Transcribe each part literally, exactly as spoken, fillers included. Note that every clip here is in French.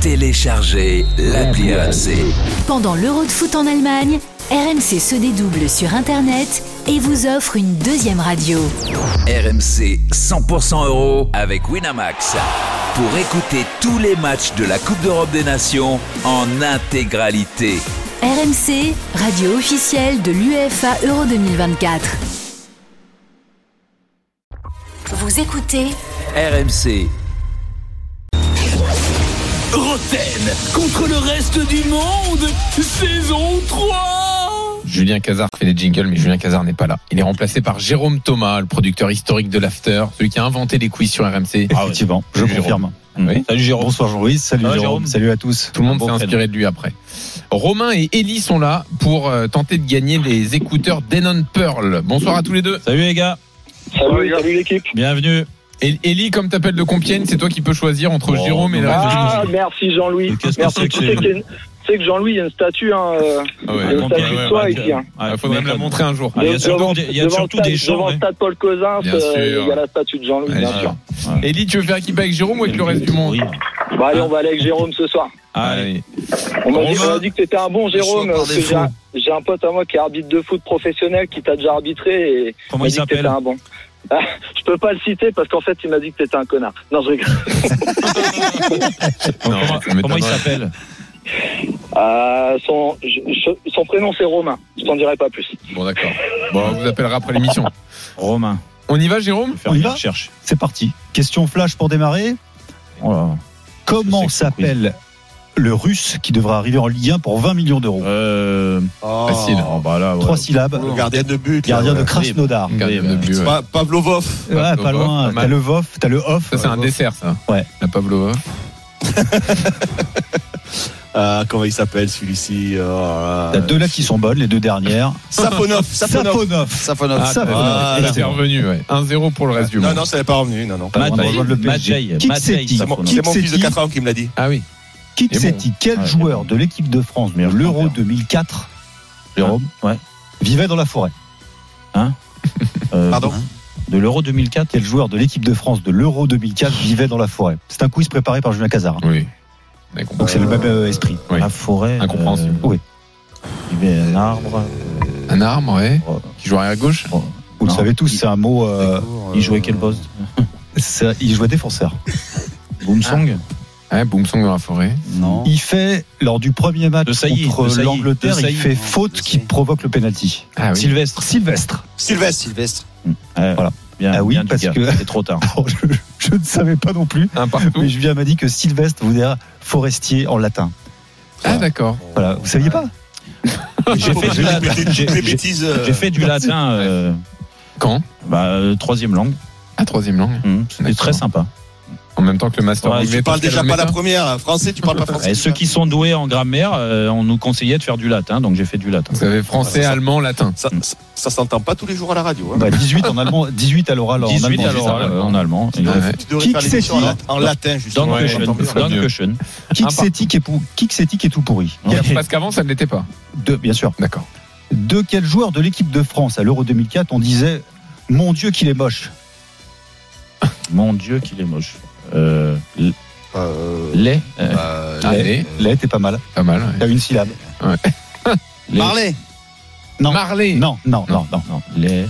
Téléchargez l'appli R M C. Pendant l'Euro de foot en Allemagne, R M C se dédouble sur Internet et vous offre une deuxième radio. R M C cent pour cent euro avec Winamax. Pour écouter tous les matchs de la Coupe d'Europe des Nations en intégralité. R M C, radio officielle de l'UEFA Euro deux mille vingt-quatre. Vous écoutez R M C. Roten contre le reste du monde, saison trois. Julien Cazard fait les jingles, mais Julien Cazard n'est pas là. Il est remplacé par Jérôme Thomas, le producteur historique de l'After, celui qui a inventé les quiz sur R M C. Ah, effectivement, je Salut, confirme. Oui. Salut Jérôme. Bonsoir Jean-Louis, salut Ah, Jérôme. Jérôme, salut à tous. Tout le monde bon s'est inspiré de lui après. Romain et Ellie sont là pour euh, tenter de gagner les écouteurs Denon Pearl. Bonsoir à tous les deux. Salut les gars. Salut, salut l'équipe. Bienvenue. Et Ellie, comme t'appelles de Compiègne, c'est toi qui peux choisir entre Oh, Jérôme et le reste. Ah, merci Jean-Louis. Qu'est-ce que Merci. c'est que Tu sais c'est qu'il y a une- tu sais que Jean-Louis, il y a une statue, hein. euh, Ah ouais, il y a une statue ouais, de toi ouais, ici. Hein. Il faudrait me la montrer un jour. Ah, il y a surtout Devant- des- il y a devant surtout le stade- des chants, Devant le ouais. stade Paul Cosins, Bien euh, sûr. il y a la statue de Jean-Louis, Ouais, bien bien sûr. sûr. Ellie, tu veux faire équipe avec Jérôme ou avec le reste du monde? Oui. Bon, allez, on va aller avec Jérôme ce soir. Allez. On m'a dit, Romain. on m'a dit que t'étais un bon Jérôme, par parce que défaut. j'ai un, j'ai un pote à moi qui est arbitre de foot professionnel, qui t'a déjà arbitré et Comment m'a il dit que t'étais s'appelle un bon. Ah, je peux pas le citer parce qu'en fait, il m'a dit que t'étais un connard. Non, je rigole. Non, Comment, ça comment il m'étonnerait. s'appelle? Euh, son, je- je- son prénom, c'est Romain. Je t'en dirai pas plus. Bon, d'accord. Bon, on vous appellera après l'émission. Romain. On y va, Jérôme? Faire On y une va recherche. C'est parti. Question flash pour démarrer. Oh là. Comment Je sais que c'est s'appelle le russe qui devra arriver en Ligue un pour vingt millions d'euros? Euh. Facile. Oh, bah là, ouais. Trois syllabes. Le gardien de but. Gardien là, de ouais. Krasnodar. Gardien de but, ouais. Pa- Pavlovov. Ouais, pas Pavlova, loin. pas mal. T'as le Vov, t'as le Off. Ça, c'est un dessert, ça. Ouais. La Pavlova. Ah, comment il s'appelle celui-ci euh, T'as deux là qui sont bonnes, les deux dernières. Safonov. Safonov. Safonov. Safonov. Ah, ça, ça, ah, c'est excellent. revenu, ouais. un zéro pour le reste du Non, monde. non, ça n'est pas revenu. Non, non. Pas loin de rejoindre le P S G. Matej. Kiksetti. C'est mon, Safonov. c'est mon fils de Kiksetti. quatre ans qui me l'a dit. Ah oui. Kiksetti, quel Ouais, joueur c'est de l'équipe de France de Meilleur l'Euro campeur. deux mille quatre, Jérôme, Ouais. vivait dans la forêt? Euh, Pardon. De l'Euro deux mille quatre. Quel joueur de l'équipe de France de l'Euro deux mille quatre vivait dans la forêt? C'est un quiz préparé par Julien Cazard. Oui. On a compris. Donc c'est le même euh, esprit. Oui. La forêt. Incompréhensible. Oui. Il y avait un arbre. Un arbre, ouais. Oh. Qui joue arrière gauche. Oh. Vous le Non. savez tous, c'est un mot. euh, Il jouait quel poste? c'est- il jouait défenseur. Boomsong. Ouais, Boomsong dans la forêt. Non. Il fait, lors du premier match De Sailly, contre de Sailly, l'Angleterre, de il Sailly. fait Non, faute de qui Sailly. provoque le penalty. Ah oui. Sylvestre. Sylvestre. Sylvestre. Sylvestre. Ouais, Voilà. Bien, Ah oui, bien du parce gars. que- C'est trop tard. Alors, je, je ne savais pas non plus, Un partout. mais Julien m'a dit que Sylvestre voulait dire forestier en latin. Ah, d'accord. Voilà, vous saviez pas? J'ai fait du latin. J'ai- Toutes les j'ai- bêtises. euh, J'ai fait du latin. euh, Quand? bah, euh, troisième langue. Ah, troisième langue. Hum, C'était D'accord. très sympa. En même temps que le master. Ouais, anglais, Tu parles Pascal déjà pas la Almeida. première. Français, tu parles pas français. Et ceux qui sont doués en grammaire, euh, on nous conseillait de faire du latin, donc j'ai fait du latin. Vous avez français, Ouais, ça, ça- allemand, latin. Ça, ça, ça s'entend pas tous les jours à la radio. Hein. Bah, dix-huit en allemand, dix-huit à l'oral en dix-huit allemand. alors c'est ça. euh, en allemand. Tu devrais, Ouais. tu devrais Qui faire que l'émission en, c'est-il lat- en latin, justement. Danke Ouais, schön. j'entends bien. Danke schön. Kiksetti qui est pour- Kiksetti qui est tout pourri. Ouais. Parce qu'avant, ça ne l'était pas. De, bien sûr. D'accord. De quel joueur de l'équipe de France à l'Euro deux mille quatre on disait mon Dieu qu'il est moche? Mon Dieu, qu'il est moche. Euh, l- Euh, lait. euh, euh, Allez, Là, t'es pas mal. pas mal. ouais. T'as une syllabe. lait. Marley. Non. Marley. Non, non, non, non. Non, lait.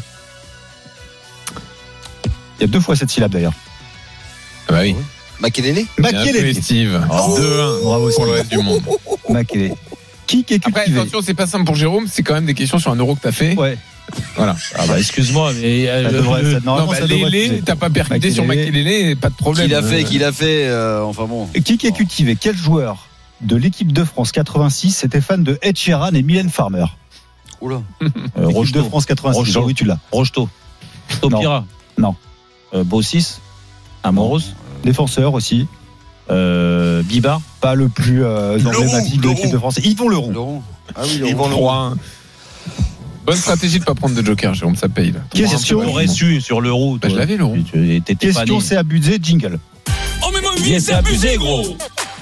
Il y a deux fois cette syllabe d'ailleurs. Ah bah oui. Makelele. Bien joué, Makelele. Steve. Oh. deux un Bravo, pour le Steve. reste du monde. Makelele. Qui est Après, cultivé? attention, c'est pas simple pour Jérôme. C'est quand même des questions sur un euro que t'as fait. Ouais. Voilà. Ah bah excuse-moi, mais euh, Ça devrait- le- ça- Non, normalement, bah, ça devrait Lélé, refuser. t'as pas percuté sur Makelele. Makelele, pas de problème. Qu'il a fait, Euh, qu'il a fait, euh, enfin bon. Et Qui est cultivé? Quel joueur de l'équipe de France quatre-vingt-six était fan de Ed Sheeran et Mylène Farmer? Oula. euh, L'équipe de Rocheteau. France quatre-vingt-six. Rocheteau. Jean-Louis, tu l'as. Rocheteau. Topira. Non. Euh, Bossis. Amoros. Défenseur aussi. Euh, Bibar. Pas le plus euh, Leroux, emblématique de l'équipe Leroux. de France. Yvon Leroux. Laurent. Ah oui, Ils Laurent. vont le trois un. Bonne stratégie de pas prendre de joker, Jérôme, ça paye. Là. Question. Tu aurais su sur l'euro. Bah, je l'avais, Laurent. T'étais pas Question, né. c'est abusé. Jingle. Oh mais mon Bien, vie, c'est abusé, gros.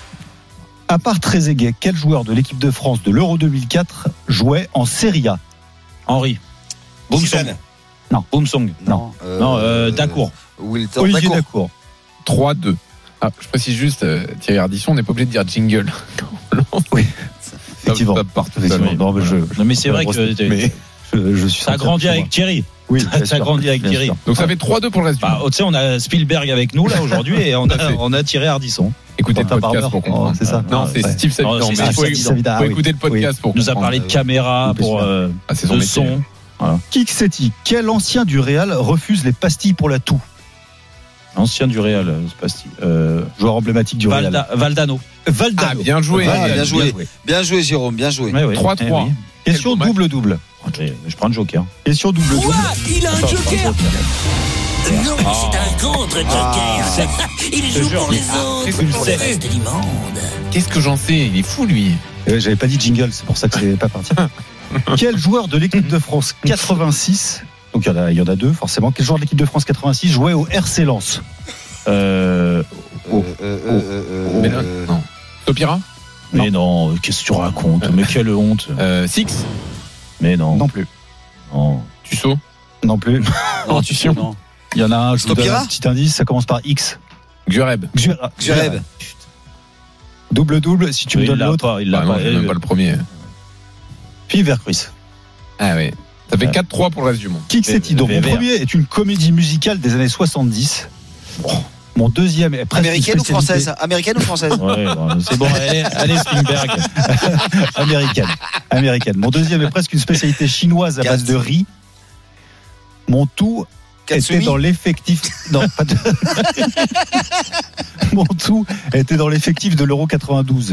À part Trezeguet, quel joueur de l'équipe de France de l'Euro deux mille quatre jouait en Serie A? Henri. Boumsong. Zidane. Non. Boumsong. Non. Euh, Non, euh, Dacour. Wilton Olivier Dacour. Dacour. trois deux. Ah, je précise juste, euh, Thierry Ardisson, on n'est pas obligé de dire jingle. Oui, effectivement. Ça part tout Effectivement. seul. Non, mais je, Non, mais c'est vrai que mais je, je suis t'as sorti grandi chez avec moi. Thierry. Oui, bien T'as sûr, grandi avec bien Thierry. sûr. Donc ça fait trois deux pour le reste du Bah, monde. oh, tu sais, on a Spielberg avec nous là aujourd'hui et on Tout à a, fait. on a Thierry Ardisson. Écoutez le Quentin podcast Barber. pour comprendre. Oh, c'est ça. Non, c'est Ouais. Steve Savidan. Non, c'est Mais Steve il faut, Savidan. Savidan, faut ah oui. écouter le podcast pour Il nous a comprendre. parlé de caméra, Oui, bien pour sûr. euh, Ah, c'est son de métier. son. Kiksetti, quel ancien du Real refuse les pastilles pour la toux? Ancien du Real, euh, c'est pas style. Euh, Joueur emblématique du Real. Valda- Valdano. Valdano. Ah, bien joué. Ah, bien joué. Bien joué, Jérôme, bien joué. Ouais, ouais. trois trois. Eh oui. Question Quel beau double-double. Je je prends le joker. Question double-double. Quoi Il a un Attends, joker Non, mais c'est un contre-joker. Il joue jure. pour les Ah, autres, qu'est-ce que pour tu le sais reste du monde. Qu'est-ce que j'en sais? Il est fou, lui. Euh, J'avais pas dit jingle, c'est pour ça que c'est pas parti. Quel joueur de l'équipe de France quatre-vingt-six, donc il y en a, il y en a deux forcément, quel joueur de l'équipe de France quatre-vingt-six jouait au R C Lens? Euh, Euh, euh, euh, euh, Mais là, euh, non. Topira? mais non, qu'est-ce que tu racontes? Mais quelle honte. Euh, Six? Mais non. Non plus. Non. Tusso? Non plus. non, tu sais, non. Il y en a un, je vous donne Stopira un petit indice, ça commence par X. Gureb? Xureb. Xureb. Double-double, si tu me Il donnes l'a l'autre. pas, il l'a Ah non, pas. c'est même pas le premier. Puis Vercruis. Ah oui. Ça fait Ouais. quatre trois pour le reste du monde. Kiksetti, donc mon Vévert. premier est une comédie musicale des années soixante-dix. Mon deuxième est presque une Américaine ou spécialité- française Américaine ou française Ouais, bon, c'est bon, allez, allez Spielberg. Américaine. Américaine. Mon deuxième est presque une spécialité chinoise à base de riz. Mon tout était Katsumi dans l'effectif. Non, pas de. Mon tout était dans l'effectif de l'Euro quatre-vingt-douze.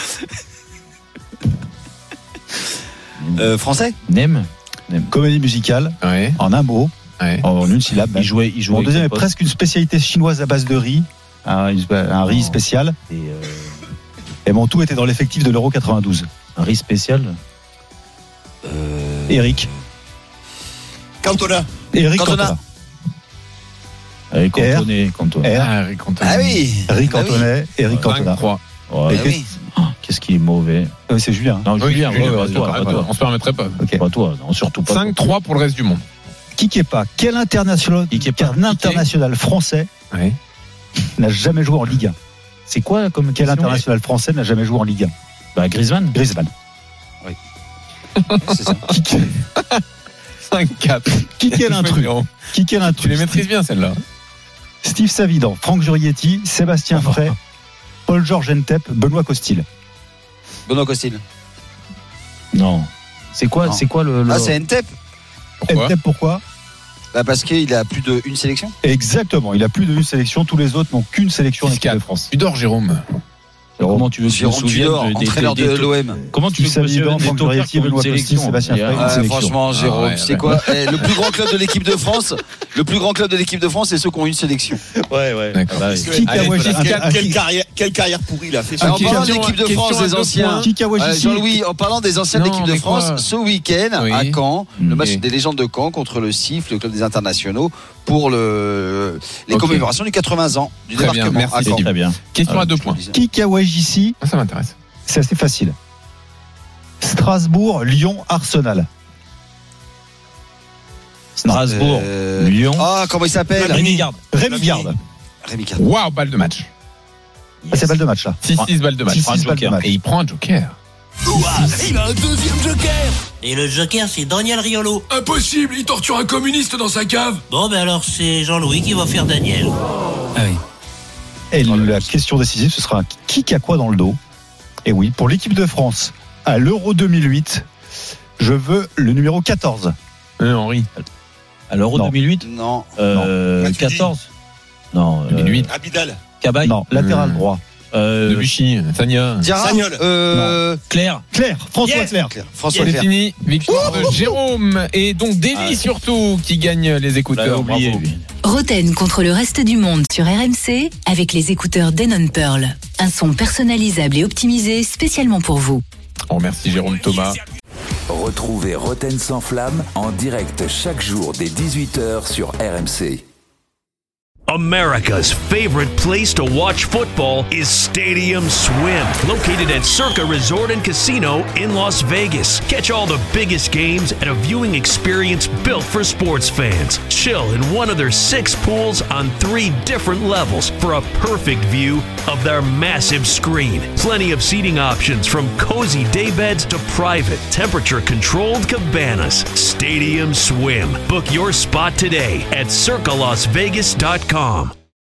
Euh, Français Nem. Comédie musicale, Ouais. en un mot, Ouais. en une syllabe. Il jouait, il jouait. Mon avec deuxième son est pote. presque une spécialité chinoise à base de riz. Un, un riz Oh. spécial. Et, euh, Et mon tout était dans l'effectif de l'Euro quatre-vingt-douze. un riz spécial. euh... Eric. Cantona. Eric Cantona. Cantona. Avec Cantona. Cantona. R. Ah, Eric Cantona. Ah oui Eric Ah oui. Antonet, Eric Cantona. cinq trois. Ouais. Et Ah oui. Qu'est-ce qu'il est mauvais. Euh, C'est Julien. Non, Oui, Julien, Julien, ouais, vas-y, ouais, toi, arrête, pas toi. on se permettrait pas. Ok. Pas toi, non, surtout pas. cinq trois pour le reste du monde. Kepa, quel international, Kepa. quel international français Ouais. n'a jamais joué en Ligue un? C'est quoi comme Quel question international français n'a jamais joué en Ligue un? Bah, Griezmann. Griezmann. C'est ça. Qui cinq quatre. qui quel intrus? Qui quel Tu intrus? les maîtrises bien, celle-là. Steve Savidan, Franck Jurietti, Sébastien Frey, Paul-Georges Entep, Benoît Costil. Benoît Costil. Non. C'est quoi, Non. c'est quoi le. le- Ah, c'est Ntep Pourquoi? Entep, pourquoi? Bah parce qu'il a plus d'une sélection. Exactement, il a plus d'une sélection, tous les autres n'ont qu'une sélection en équipe de France. Tu dors, Jérôme. Comment tu veux que je me Jérôme souvienne Tudor, de- des- entraîneur des- de des- l'O M. Comment tu veux Steve que je me Savidan, souvienne des Franck tocards Jurietti, qui ont une Benoît Costil, sélection? Sébastien Il y a- Frey. Ah, sélection. franchement, Jérôme, Ah ouais, tu sais ouais. quoi Eh, Le plus grand club de l'équipe de France, le plus grand club de l'équipe de France, c'est ceux qui ont une sélection. Ouais, ouais. D'accord. Ah bah, Qui Allez, Kawajiri- voilà. un- Quelle, un- quelle carrière, quelle carrière pourrie il a fait. Ah, en qui- parlant de question- l'équipe de question France, à des deux anciens. points. Qui Kawajiri- Euh, Jean-Louis, en parlant des anciens de Non, l'équipe de mais France, quoi ce week-end Oui. à Caen, le Mm. match Et- des légendes de Caen contre le C I F, le club des internationaux, pour le, les Ok. commémorations du quatre-vingts ans du Très bien, débarquement merci, à c'est Caen. très bien. Question Ah, à deux Je points. le disais. Qui Kawajiri, Ah, ça m'intéresse. c'est assez facile. Strasbourg, Lyon, Arsenal. Strasbourg, Euh, Lyon. Ah, comment il s'appelle Rémi Garde. Rémi Garde. Rémi Card. Waouh, balle de match. Ah, c'est balle de match là. six six balles de match. six prend un six balles de joker. match. Et il prend un joker. Ouah, il a un deuxième joker. Et le joker, c'est Daniel Riolo. Impossible, il torture un communiste dans sa cave. Bon, ben alors, c'est Jean-Louis qui va faire Daniel. Ah oui. Et la question décisive, ce sera qui a quoi dans le dos. Et oui, pour l'équipe de France, à l'Euro deux mille huit, je veux le numéro quatorze. Euh, Henri. À l'Euro Non. deux mille huit, Non. euh, Non. quatorze. Non. deux mille huit. Abidal. Cabaye. Non, latéral Hmm. droit. Euh, Debuchy. Sagna. Diarra. Sagnol. Euh, Claire. Claire, François Yes. Claire. Claire. François C'est Claire. fini. Victoire de Jérôme. Et donc Dély Ah. surtout qui gagne les On l'avait écouteurs. oublié, Bravo. lui. Roten contre le reste du monde sur R M C avec les écouteurs Denon Pearl. Un son personnalisable et optimisé spécialement pour vous. On remercie Jérôme Thomas. Retrouvez Roten sans flamme en direct chaque jour dès dix-huit heures sur R M C. America's favorite place to watch football is Stadium Swim, located at Circa Resort and Casino in Las Vegas. Catch all the biggest games at a viewing experience built for sports fans. Chill in one of their six pools on three different levels for a perfect view of their massive screen. Plenty of seating options from cozy daybeds to private, temperature-controlled cabanas. Stadium Swim. Book your spot today at circa las vegas dot com.